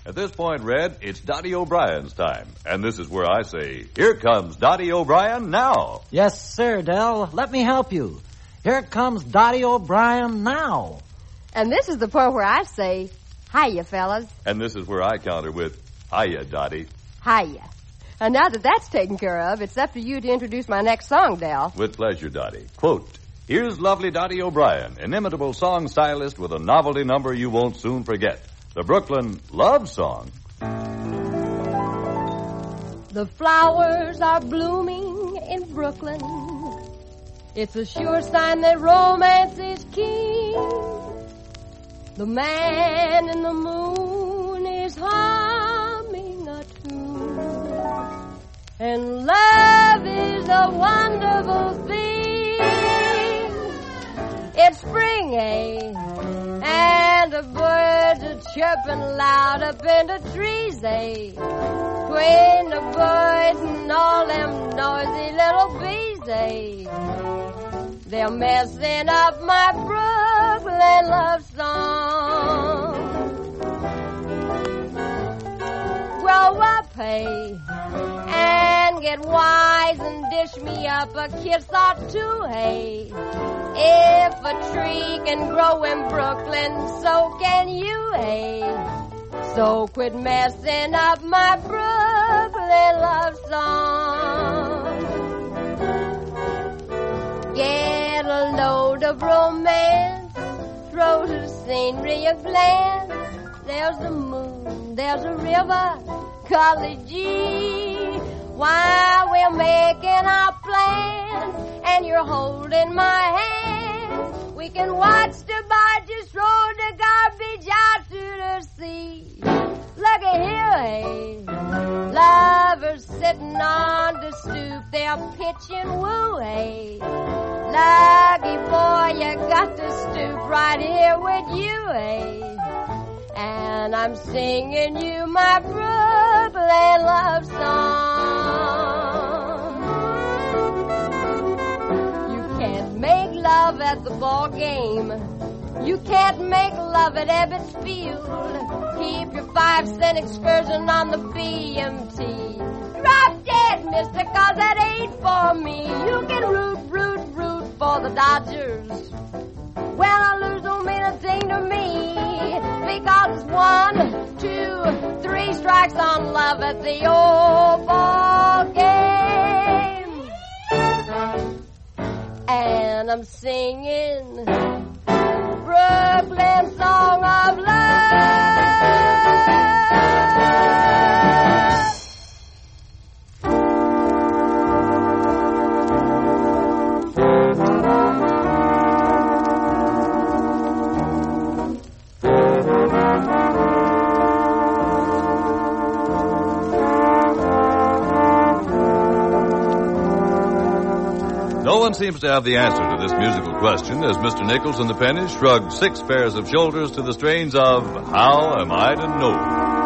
At this point, Red, it's Dottie O'Brien's time. And this is where I say, here comes Dottie O'Brien now. Yes, sir, Del. Let me help you. Here comes Dottie O'Brien now. And this is the part where I say, hiya, fellas. And this is where I counter with, hiya, Dottie. Hiya. And now that that's taken care of, it's up to you to introduce my next song, Del. With pleasure, Dottie. Quote, here's lovely Dottie O'Brien, inimitable song stylist with a novelty number you won't soon forget. The Brooklyn Love Song. The flowers are blooming in Brooklyn. It's a sure sign that romance is king. The man in the moon is humming a tune. And love is a wonderful thing. It's spring, eh? And the birds are chirping loud up in the trees, eh? Between the birds and all them noisy little bees, eh? They're messing up my Brooklyn love song. Grow up, hey, and get wise and dish me up a kiss or two, hey. If a tree can grow in Brooklyn, so can you, hey. So quit messing up my Brooklyn love song. Get a load of romance, throw to scenery a glance. There's the moon, there's a river, golly gee. While we're making our plans and you're holding my hand, we can watch the barges throw the garbage out to the sea. Look at here, hey, lovers sitting on the stoop, they're pitching woo, hey. Lucky boy, you got to stoop right here with you, hey. And I'm singing you my Brooklyn love song. You can't make love at the ball game. You can't make love at Ebbets Field. Keep your 5-cent excursion on the BMT. Drop dead, mister, 'cause that ain't for me. You can root for the Dodgers. Well, I lose don't mean a thing to me, because it's 1, 2, 3 strikes on love at the old ball game. And I'm singing Brooklyn Song of Love. No one seems to have the answer to this musical question as Mr. Nichols and the Pennies shrugged 6 pairs of shoulders to the strains of How Am I to Know?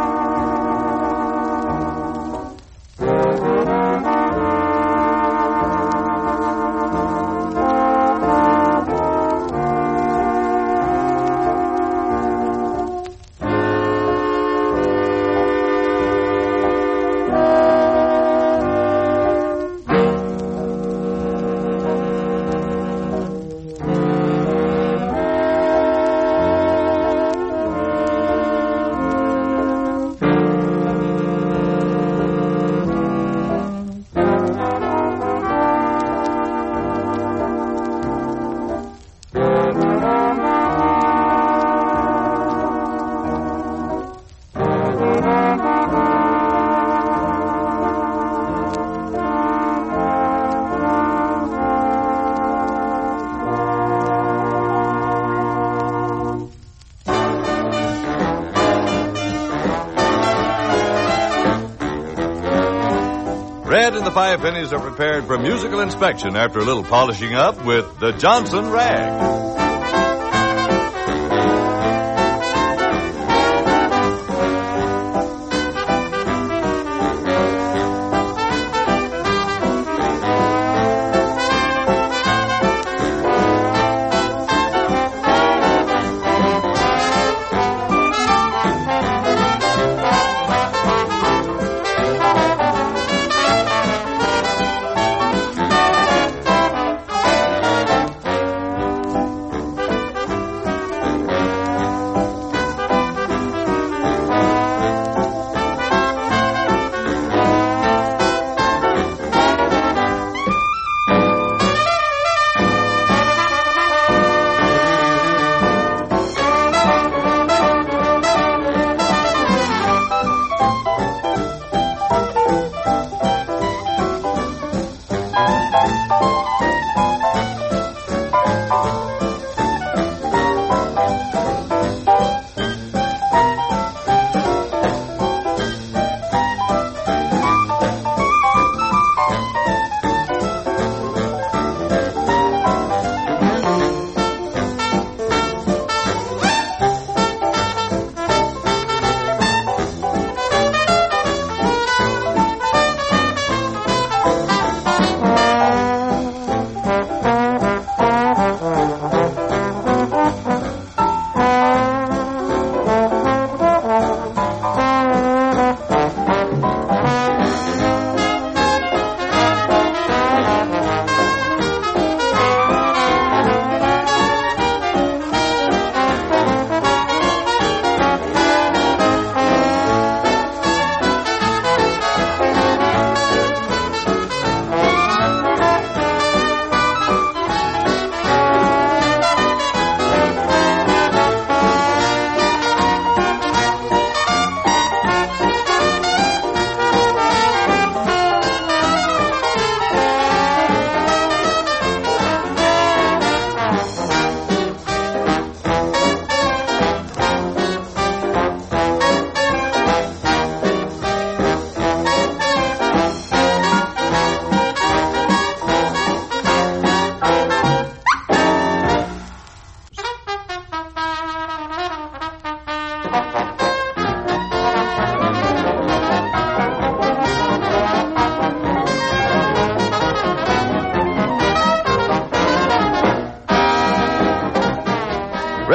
Red and the Five Pennies are prepared for musical inspection after a little polishing up with the Johnson Rag.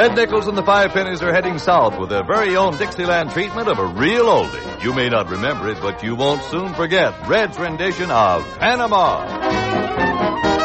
Red Nichols and the Five Pennies are heading south with their very own Dixieland treatment of a real oldie. You may not remember it, but you won't soon forget Red's rendition of Panama.